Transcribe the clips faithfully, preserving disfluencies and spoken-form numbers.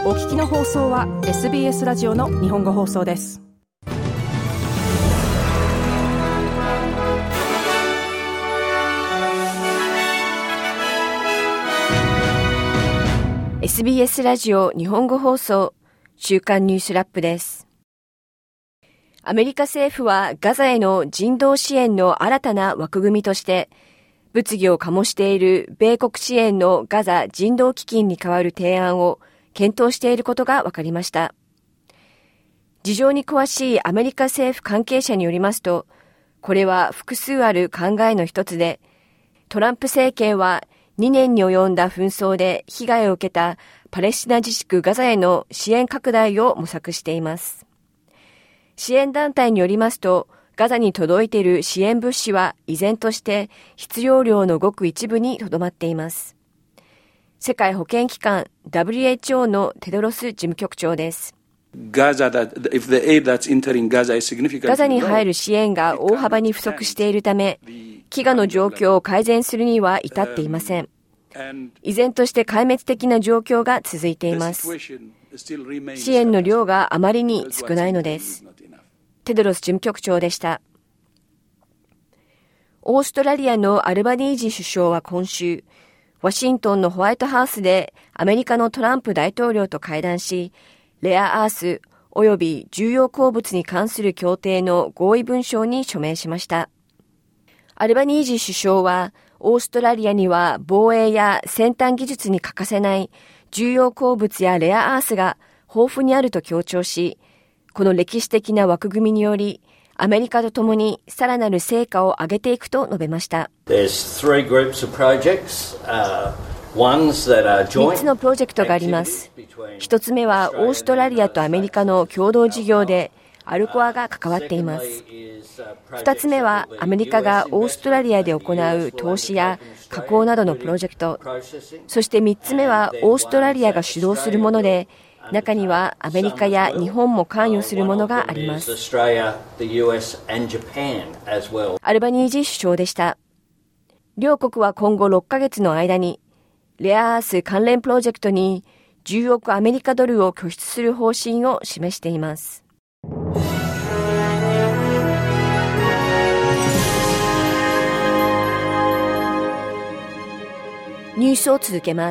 お聞きの放送は エスビーエス ラジオの日本語放送です。 エスビーエス ラジオ日本語放送週刊ニュースラップです。アメリカ政府はガザへの人道支援の新たな枠組みとして物議を醸している米国支援のガザ人道基金に代わる提案を検討していることが分かりました。事情に詳しいアメリカ政府関係者によりますと、これは複数ある考えの一つで、トランプ政権はにねんに及んだ紛争で被害を受けたパレスチナ自治区ガザへの支援拡大を模索しています。支援団体によりますと、ガザに届いている支援物資は依然として必要量のごく一部にとどまっています。世界保健機関 ダブリューエイチオー のテドロス事務局長です。 ガザに入る支援が大幅に不足しているため、飢餓の状況を改善するには至っていません。依然として壊滅的な状況が続いています。支援の量があまりに少ないのです。テドロス事務局長でした。オーストラリアのアルバニージー首相は今週、ワシントンのホワイトハウスでアメリカのトランプ大統領と会談し、レアアース及び重要鉱物に関する協定の合意文書に署名しました。アルバニージー首相は、オーストラリアには防衛や先端技術に欠かせない重要鉱物やレアアースが豊富にあると強調し、この歴史的な枠組みにより、アメリカと共にさらなる成果を上げていくと述べました。みっつのプロジェクトがあります。ひとつめはオーストラリアとアメリカの共同事業でアルコアが関わっています。ふたつめはアメリカがオーストラリアで行う投資や加工などのプロジェクト。そしてみっつめはオーストラリアが主導するもので、中にはアメリカや日本も関与するものがあります。アルバニージー首相でした。両国は今後ろっかげつの間に、レアアース関連プロジェクトにじゅうおくアメリカドルを拠出する方針を示しています。ニュースを続けます。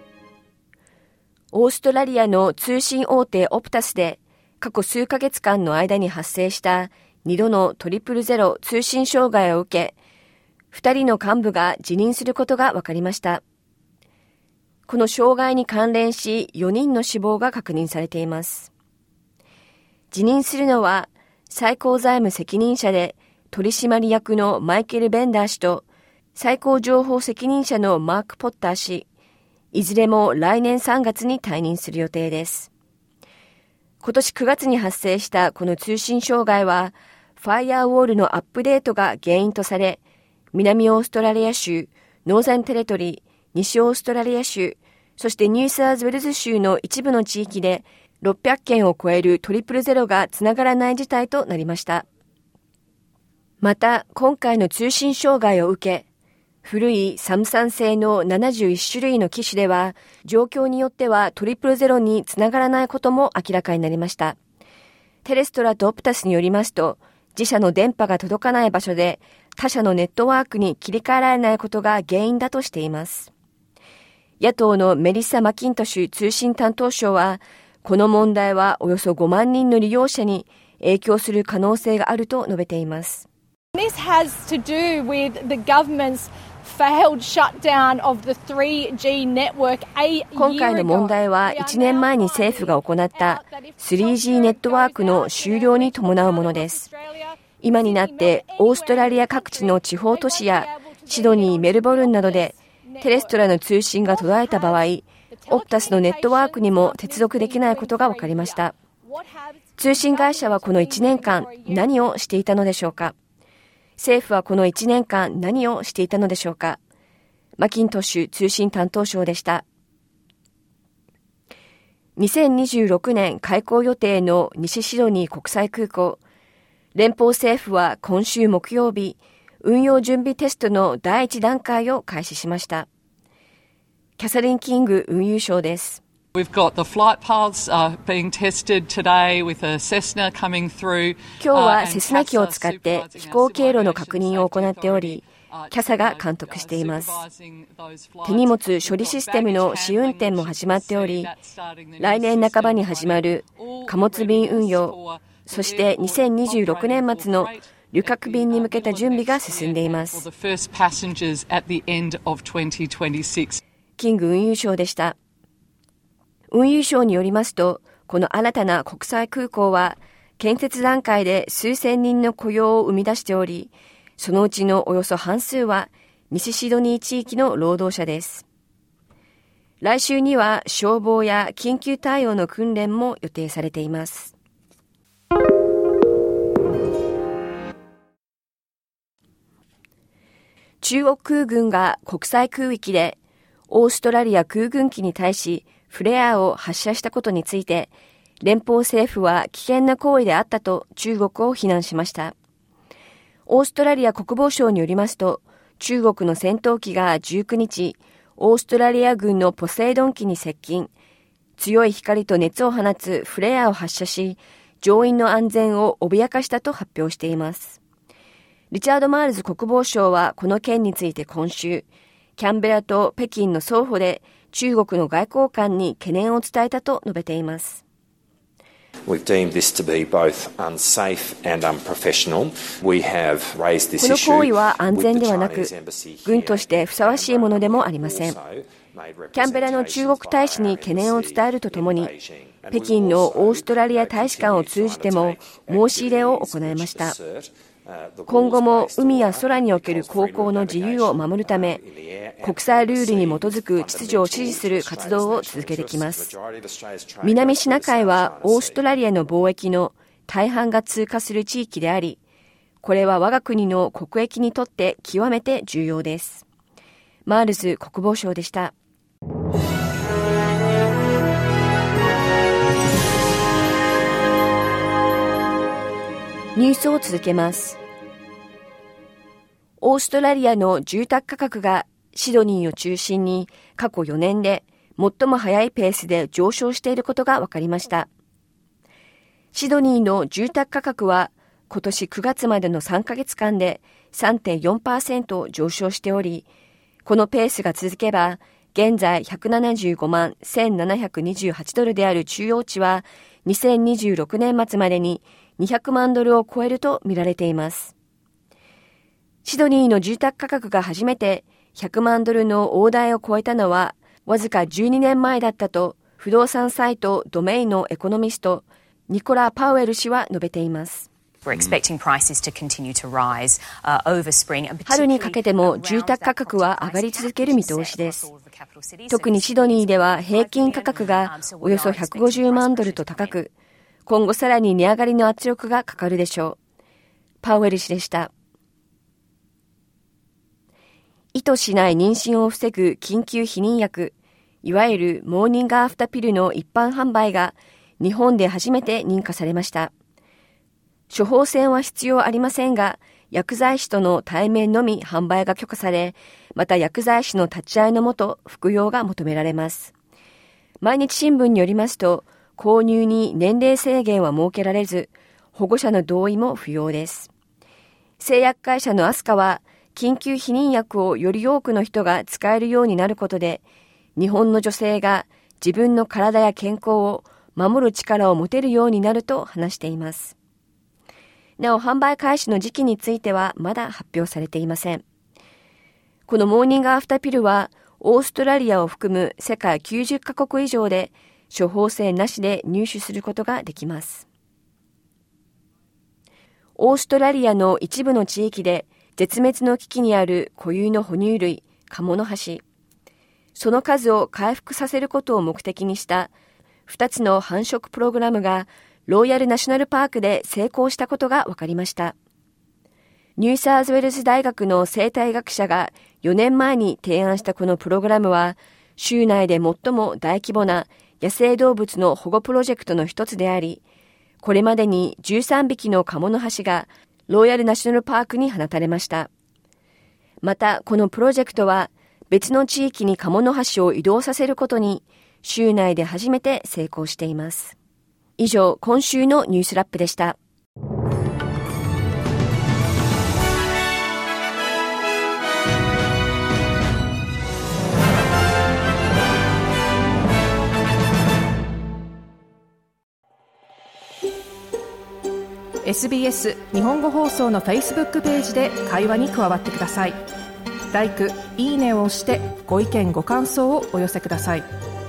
オーストラリアの通信大手オプタスで過去数ヶ月間の間に発生したにどのトリプルゼロ通信障害を受け、ふたりの幹部が辞任することが分かりました。この障害に関連しよにんの死亡が確認されています。辞任するのは最高財務責任者で取締役のマイケル・ベンダー氏と最高情報責任者のマーク・ポッター氏、いずれも来年さんがつに退任する予定です。今年くがつに発生したこの通信障害は、ファイアウォールのアップデートが原因とされ、南オーストラリア州、ノーザンテレトリー、西オーストラリア州、そしてニューサウスウェルズ州の一部の地域でろっぴゃっけんを超えるトリプルゼロがつながらない事態となりました。また、今回の通信障害を受け、古いサムサン製のななじゅういっしゅるいの機種では、状況によってはトリプルゼロにつながらないことも明らかになりました。テレストラとオプタスによりますと、自社の電波が届かない場所で他社のネットワークに切り替えられないことが原因だとしています。野党のメリッサ・マキントシュ通信担当相は、この問題はおよそごまんにんの利用者に影響する可能性があると述べています。 This has to do with the government's failed shutdown of the スリージー network a year ago. 今回の問題はいちねんまえに政府が行った スリージー ネットワークの終了に伴うものです。今になってオーストラリア各地の地方都市やシドニー、メルボルンなどでテレストラの通信が途絶えた場合、オプタスのネットワークにも接続できないことが分かりました。通信会社はこのいちねんかん何をしていたのでしょうか。政府はこのいちねんかん何をしていたのでしょうか。マキントッシュ通信担当相でした。にせんにじゅうろくねん開港予定の西シドニー国際空港。連邦政府は今週木曜日、運用準備テストの第一段階を開始しました。キャサリン・キング運輸相です。 We've got the flight paths uh, being tested today with a Cessna coming through. 今日はセスナ機を使って飛行経路の確認を行っており、キャサが監督しています。手荷物処理システムの試運転も始まっており、来年半ばに始まる貨物便運用、そしてにせんにじゅうろくねん末の旅客便に向けた準備が進んでいます。キング運輸相でした。運輸省によりますと、この新たな国際空港は建設段階で数千人の雇用を生み出しており、そのうちのおよそ半数は西シドニー地域の労働者です。来週には消防や緊急対応の訓練も予定されています。中国空軍が国際空域でオーストラリア空軍機に対しフレアを発射したことについて、連邦政府は危険な行為であったと中国を非難しました。オーストラリア国防省によりますと、中国の戦闘機がじゅうくにち、オーストラリア軍のポセイドン機に接近、強い光と熱を放つフレアを発射し、乗員の安全を脅かしたと発表しています。リチャード・マールズ国防相はこの件について今週、キャンベラと北京の双方で中国の外交官に懸念を伝えたと述べています。 We've deemed this to be both unsafe and unprofessional. We have raised this issue. この行為は安全ではなく、軍としてふさわしいものでもありません。キャンベラの中国大使に懸念を伝えるとともに、北京のオーストラリア大使館を通じても申し入れを行いました。今後も海や空における航行の自由を守るため、国際ルールに基づく秩序を支持する活動を続けてきます。南シナ海はオーストラリアの貿易の大半が通過する地域であり、これは我が国の国益にとって極めて重要です。マールズ国防相でした。ニュースを続けます。オーストラリアの住宅価格がシドニーを中心に過去よねんで最も速いペースで上昇していることが分かりました。シドニーの住宅価格は今年くがつまでのさんかげつかんで さんてんよんパーセント 上昇しており、このペースが続けば現在ひゃくななじゅうごまんせんななひゃくにじゅうはちドルである中央値はにせんにじゅうろくねん末までににひゃくまんドルを超えると見られています。シドニーの住宅価格が初めてひゃくまんドルの大台を超えたのはわずかじゅうにねんまえだったと不動産サイトドメイのエコノミストニコラ・パウエル氏は述べています。 We're expecting prices to continue to rise, uh, over spring. 春にかけても住宅価格は上がり続ける見通しです。特にシドニーでは平均価格がおよそひゃくごじゅうまんドルと高く、今後さらに値上がりの圧力がかかるでしょう。パウエル氏でした。意図しない妊娠を防ぐ緊急避妊薬、いわゆるモーニングアフターピルの一般販売が日本で初めて認可されました。処方箋は必要ありませんが、薬剤師との対面のみ販売が許可され、また薬剤師の立ち会いのもと服用が求められます。毎日新聞によりますと、購入に年齢制限は設けられず、保護者の同意も不要です。製薬会社のアスカは、緊急避妊薬をより多くの人が使えるようになることで、日本の女性が自分の体や健康を守る力を持てるようになると話しています。なお、販売開始の時期についてはまだ発表されていません。このモーニングアフターピルは、オーストラリアを含む世界きゅうじゅっかこく以上で、処方箋なしで入手することができます。オーストラリアの一部の地域で絶滅の危機にある固有の哺乳類、カモノハシ。その数を回復させることを目的にしたふたつの繁殖プログラムがロイヤルナショナルパークで成功したことが分かりました。ニューサウスウェルズ大学の生態学者がよねんまえに提案したこのプログラムは、州内で最も大規模な野生動物の保護プロジェクトの一つであり、これまでにじゅうさんびきのカモノハシがロイヤルナショナルパークに放たれました。また、このプロジェクトは別の地域にカモノハシを移動させることに州内で初めて成功しています。以上、今週のニュースラップでした。 エスビーエス 日本語放送の Facebook ページで会話に加わってください。ライク、いいねを押してご意見ご感想をお寄せください。